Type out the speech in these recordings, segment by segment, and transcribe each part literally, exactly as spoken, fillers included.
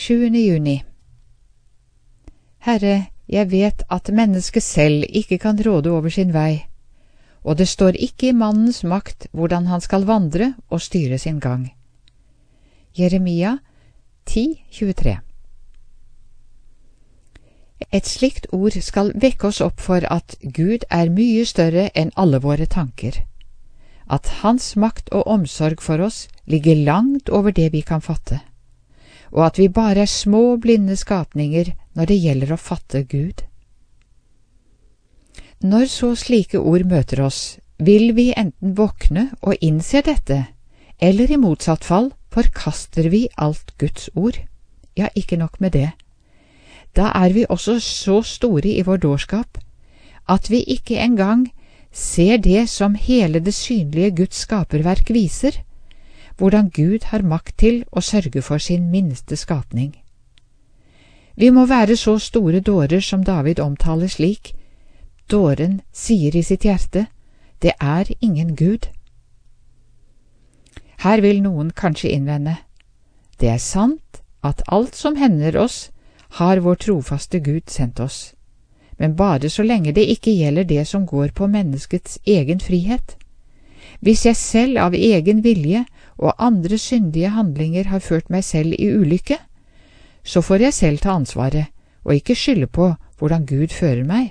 sjuende juni. Herre, jeg vet at mennesket selv ikke kan råde over sin vei, og det står ikke i mannens makt hvordan han skal vandre og styre sin gang. Jeremia ti tjuetre. Et slikt ord skal vekke oss opp for at Gud er mye større enn alle våre tanker, at hans makt og omsorg for oss ligger langt over det vi kan fatte, og at vi bare er små, blinde skapninger når det gjelder å fatte Gud. Når så slike ord møter oss, vil vi enten våkne og innse dette, eller i motsatt fall forkaster vi alt Guds ord. Ja, ikke nok med det. Da er vi også så store i vår dårskap at vi ikke engang ser det som hele det synlige Guds skaperverk viser, hvordan Gud har makt til å sørge for sin minste skapning. Vi må være så store dårer som David omtaler slik: dåren sier i sitt hjerte, det er ingen Gud. Her vil noen kanskje innvende: det er sant at alt som hender oss, har vår trofaste Gud sendt oss, men bare så lenge det ikke gjelder det som går på menneskets egen frihet. Hvis jeg selv av egen vilje og andre syndige handlinger har ført meg selv i ulykke, så får jeg selv ta ansvaret, og ikke skylde på hvordan Gud fører meg.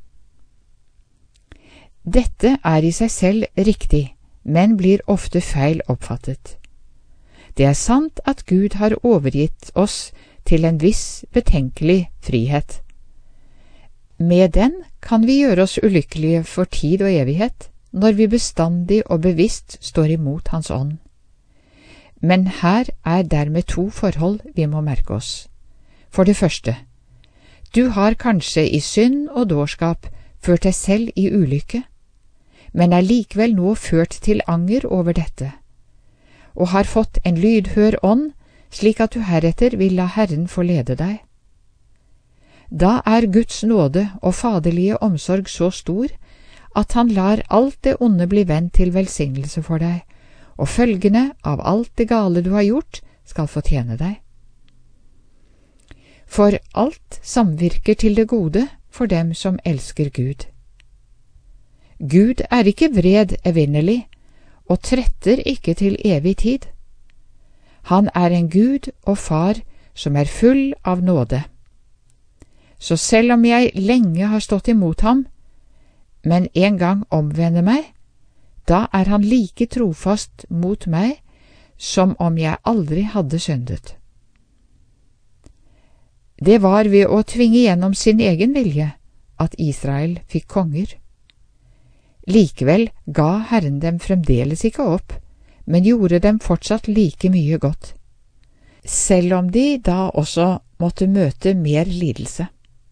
Dette er i seg selv riktig, men blir ofte feil oppfattet. Det er sant at Gud har overgitt oss til en viss betenkelig frihet. Med den kan vi gjøre oss ulykkelige for tid og evighet, når vi bestandig og bevisst står imot Hans ånd. Men her er dermed to forhold vi må merke oss. For det første, du har kanskje i synd og dårskap ført deg selv i ulykke, men er likevel nå ført til anger over dette, og har fått en lydhør ånd, slik at du heretter vil la Herren få lede deg. Da er Guds nåde og faderlige omsorg så stor, at han lar alt det onde bli vendt til velsignelse for deg, og følgene av alt det gale du har gjort, skal få tjene deg. For alt samvirker til det gode for dem som elsker Gud. Gud er ikke vred evinnelig, og tretter ikke til evig tid. Han er en Gud og Far som er full av nåde. Så selv om jeg lenge har stått imot ham, men en gang omvender meg, da er han like trofast mot meg som om jeg aldri hadde syndet. Det var ved å tvinge gjennom sin egen vilje at Israel fikk konger. Likevel ga Herren dem fremdeles ikke opp, men gjorde dem fortsatt like mye godt, selv om de da også måtte møte mer lidelse.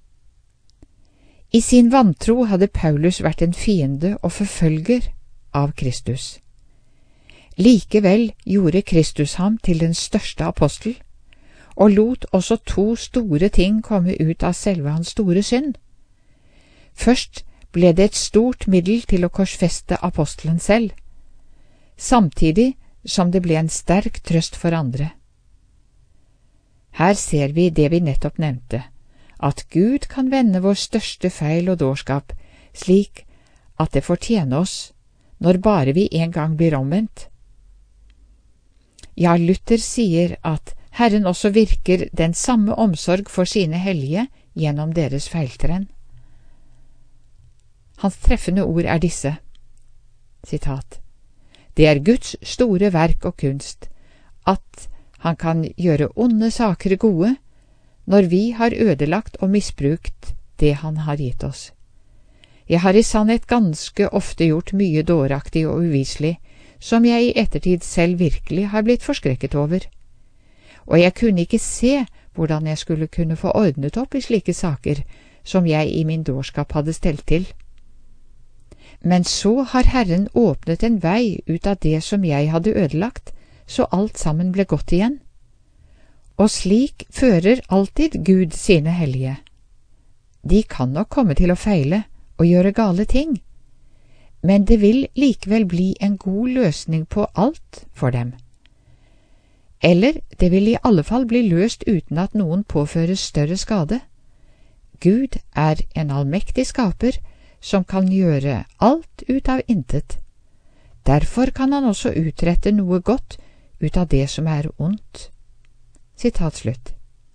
I sin vantro hadde Paulus vært en fiende og forfølger av Kristus. Likevel gjorde Kristus ham til den største apostel, og lot også to store ting komme ut av selve hans store synd. Først ble det et stort middel til å korsfeste apostelen selv, samtidig som det ble en sterk trøst for andre. Her ser vi det vi nettopp nevnte, at Gud kan vende vår største feil og dårskap slik at det får tjene oss, når bare vi en gang blir omvendt. Ja, Luther sier at Herren også virker den samme omsorg for sine hellige gjennom deres feiltrinn. Hans treffende ord er disse, sitat, «Det er Guds store verk og kunst, at han kan gjøre onde saker gode, når vi har ødelagt og misbrukt det han har gitt oss. Jeg har i sannhet ganske ofte gjort mye dåraktig og uviselig, som jeg i ettertid selv virkelig har blitt forskrekket over. Og jeg kunne ikke se hvordan jeg skulle kunne få ordnet opp i slike saker som jeg i min dårskap hadde stelt til. Men så har Herren åpnet en vei ut av det som jeg hadde ødelagt, så alt sammen ble godt igjen. Og slik fører alltid Gud sine hellige. De kan nok komme til å feile og gjøre gale ting, men det vil likevel bli en god løsning på alt for dem. eller det vil i alle fall bli løst uten at noen påføres større skade. Gud er en allmektig skaper som kan gjøre alt ut av intet. Derfor kan han også utrette noe godt ut av det som er ondt. Sitat slutt.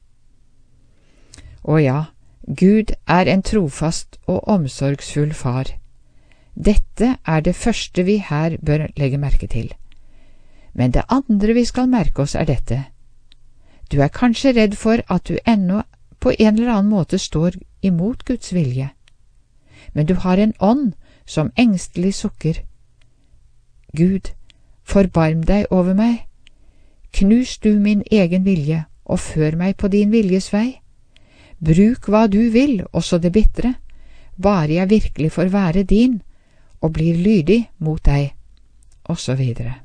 Å ja, Gud er en trofast og omsorgsfull far. Dette er det første vi her bør legge merke til. Men det andre vi skal merke oss er dette. Du er kanskje redd for at du ennå på en eller annen måte står imot Guds vilje. Men du har en ånd som engstelig sukker. Gud, forbarm deg over meg. Knus du min egen vilje og før meg på din viljes vei. Bruk hva du vil, også det bitre, bare jeg virkelig får være din og blir lydig mot deg, og så videre.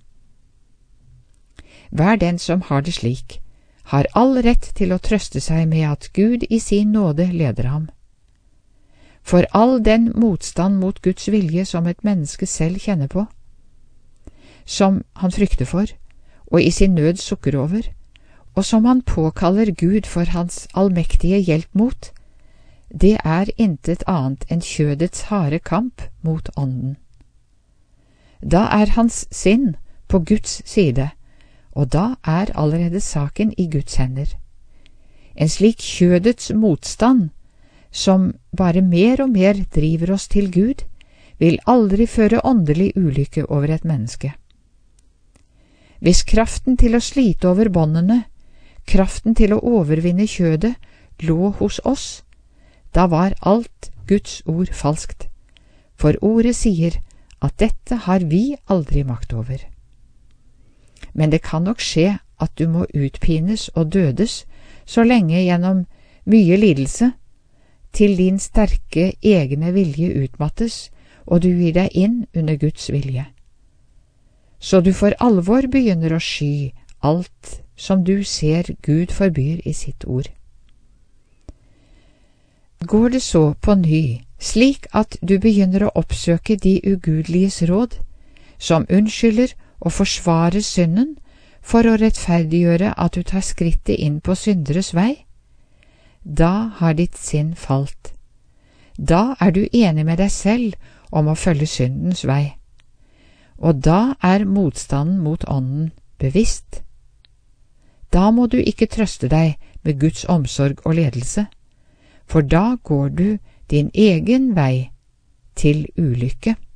Hver den som har det slik, har all rett til å trøste seg med at Gud i sin nåde leder ham. For all den motstand mot Guds vilje som et menneske selv kjenner på, som han frykter for, og i sin nød sukker over, og som han påkaller Gud for hans allmektige hjelp mot, det er intet annet enn kjødets harde kamp mot ånden. Da er hans sinn på Guds side, og da er allerede saken i Guds hender. En slik kjødets motstand, som bare mer og mer driver oss til Gud, vil aldri føre åndelig ulykke over et menneske. Hvis kraften til å slite over båndene, kraften til å overvinne kjødet, lå hos oss, da var alt Guds ord falskt, for ordet sier at dette har vi aldri makt over. Men det kan nok skje at du må utpines og dødes så lenge gjennom mye lidelse, til din sterke egne vilje utmattes, og du gir deg inn under Guds vilje. Så du for alvor begynner å sky alt som du ser Gud forbyr i sitt ord. Går det så på ny, slik at du begynner å oppsøke de ugudeliges råd, som unnskylder og forsvarer synden for å rettferdiggjøre at du tar skrittet inn på synderes vei, da har ditt sinn falt. Da er du enig med deg selv om å følge syndens vei, og da er motstanden mot ånden bevisst. Da må du ikke trøste deg med Guds omsorg og ledelse, for da går du din egen vei til ulykke.